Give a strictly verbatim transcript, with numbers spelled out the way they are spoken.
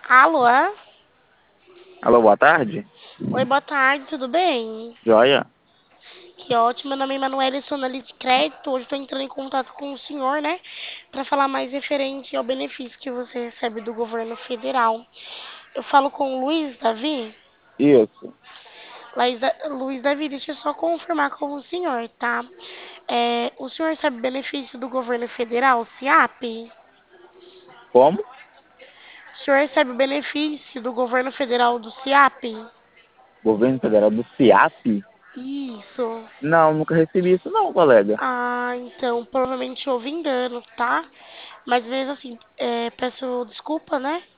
Alô? Alô, boa tarde. Oi, boa tarde, tudo bem? Joia? Que ótimo, meu nome é Emanuele, sou analista de crédito. Hoje estou entrando em contato com o senhor, né? Para falar mais referente ao benefício que você recebe do governo federal. Eu falo com o Luiz Davi. Isso. Luiz, Da- Luiz Davi, deixa eu só confirmar com o senhor, tá? É, o senhor recebe benefício do governo federal, SIAP? Como? O senhor recebe benefício do governo federal do SIAP? Governo Federal do SIAP? Isso. Não, nunca recebi isso não, colega. Ah, então provavelmente houve engano, tá? Mas mesmo assim, é, peço desculpa, né?